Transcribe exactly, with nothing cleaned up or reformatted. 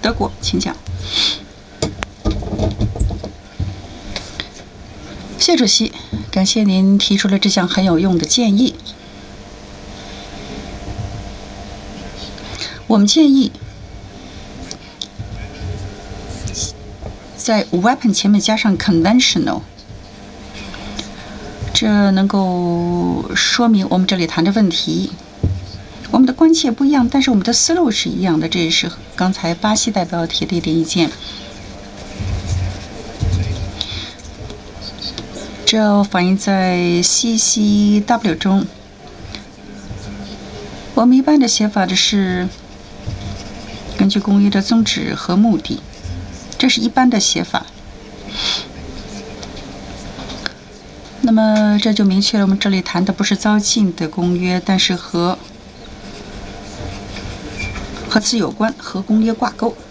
德国，请讲。谢主席，感谢您提出了这项很有用的建议。我们建议在 weapon 前面加上 conventional， 这能够说明我们这里谈的问题。我们的关切不一样，但是我们的思路是一样的，这也是刚才巴西代表提的一点意见。这反映在 C C W 中。我们一般的写法的是根据公约的宗旨和目的，这是一般的写法。那么这就明确了我们这里谈的不是糟践的公约，但是和和此有关，和公约挂钩。